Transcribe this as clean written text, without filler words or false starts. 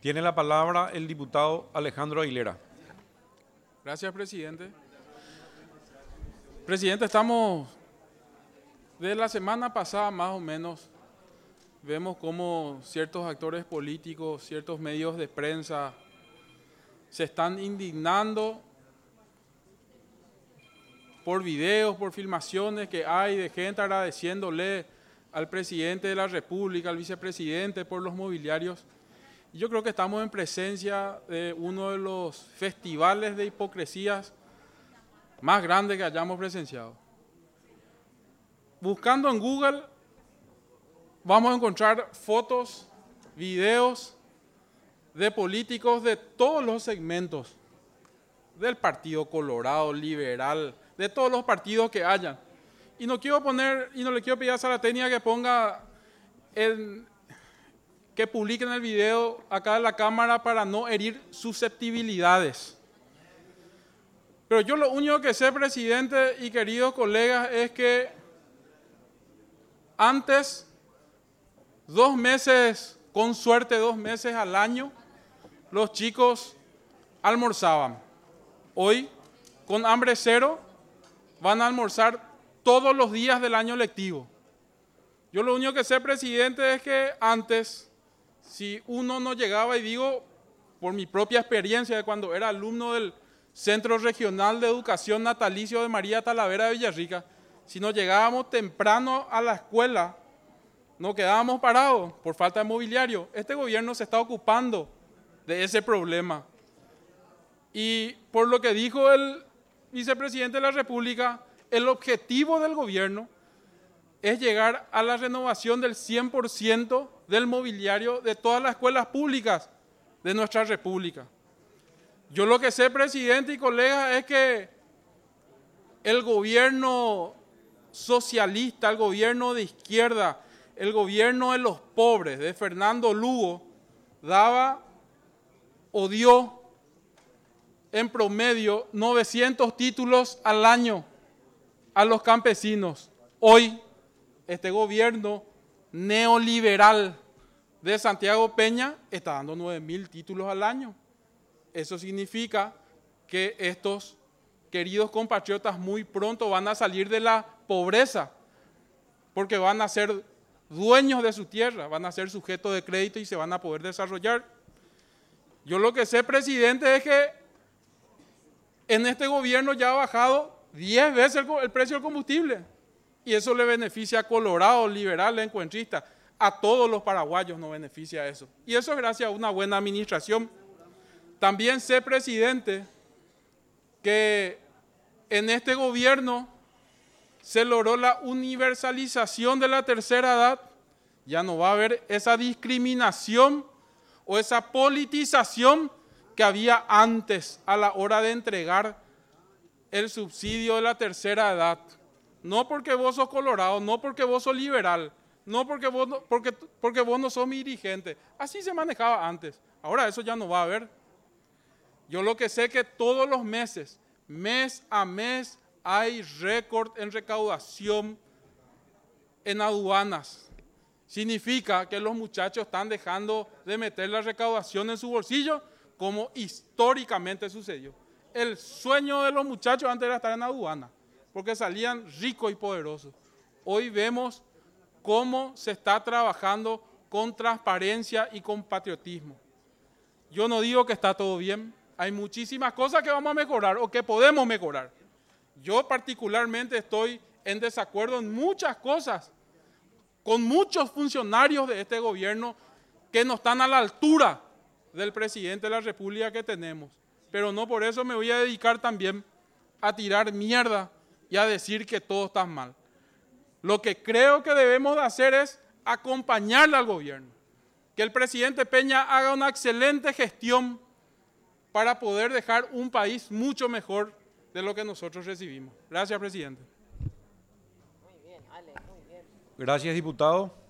Tiene la palabra el diputado Alejandro Aguilera. Gracias, presidente. Presidente, estamos, desde la semana pasada más o menos, vemos cómo ciertos actores políticos, ciertos medios de prensa se están indignando por videos, por filmaciones que hay de gente agradeciéndole al presidente de la República, al vicepresidente por los mobiliarios. Y yo creo que estamos en presencia de uno de los festivales de hipocresías más grandes que hayamos presenciado. Buscando en Google vamos a encontrar fotos, videos de políticos de todos los segmentos, del Partido Colorado, Liberal, de todos los partidos que hayan. Y no le quiero pedir a Zaratenia que ponga que publiquen el video acá en la cámara para no herir susceptibilidades. Pero yo lo único que sé, presidente y queridos colegas, es que antes, 2 meses, con suerte 2 meses al año, los chicos almorzaban. Hoy, con hambre cero, van a almorzar todos los días del año lectivo. Yo lo único que sé, presidente, es que antes, si uno no llegaba, y digo por mi propia experiencia de cuando era alumno del Centro Regional de Educación Natalicio de María Talavera de Villarrica, si no llegábamos temprano a la escuela, no quedábamos parados por falta de mobiliario. Este gobierno se está ocupando de ese problema. Y por lo que dijo el vicepresidente de la República, el objetivo del gobierno es llegar a la renovación del 100% del mobiliario de todas las escuelas públicas de nuestra República. Yo lo que sé, presidente y colegas, es que el gobierno socialista, el gobierno de izquierda, el gobierno de los pobres, de Fernando Lugo, daba o dio en promedio 900 títulos al año a los campesinos. Hoy, este gobierno neoliberal de Santiago Peña está dando 9.000 títulos al año. Eso significa que estos queridos compatriotas muy pronto van a salir de la pobreza, porque van a ser dueños de su tierra, van a ser sujetos de crédito y se van a poder desarrollar. Yo lo que sé, presidente, es que en este gobierno ya ha bajado 10 veces el precio del combustible. Y eso le beneficia a Colorado, Liberal, Encuentrista, a todos los paraguayos nos beneficia eso. Y eso es gracias a una buena administración. También sé, presidente, que en este gobierno se logró la universalización de la tercera edad. Ya no va a haber esa discriminación o esa politización que había antes a la hora de entregar el subsidio de la tercera edad. No porque vos sos colorado, no porque vos sos liberal, no porque vos no sos mi dirigente. Así se manejaba antes. Ahora eso ya no va a haber. Yo lo que sé es que todos los meses, mes a mes, hay récord en recaudación en aduanas. Significa que los muchachos están dejando de meter la recaudación en su bolsillo, como históricamente sucedió. El sueño de los muchachos antes era estar en aduana, porque salían ricos y poderosos. Hoy vemos cómo se está trabajando con transparencia y con patriotismo. Yo no digo que está todo bien, hay muchísimas cosas que vamos a mejorar o que podemos mejorar. Yo particularmente estoy en desacuerdo en muchas cosas, con muchos funcionarios de este gobierno que no están a la altura del presidente de la República que tenemos. Pero no por eso me voy a dedicar también a tirar mierda y a decir que todo está mal. Lo que creo que debemos de hacer es acompañarle al gobierno, que el presidente Peña haga una excelente gestión para poder dejar un país mucho mejor de lo que nosotros recibimos. Gracias, presidente. Gracias, diputado.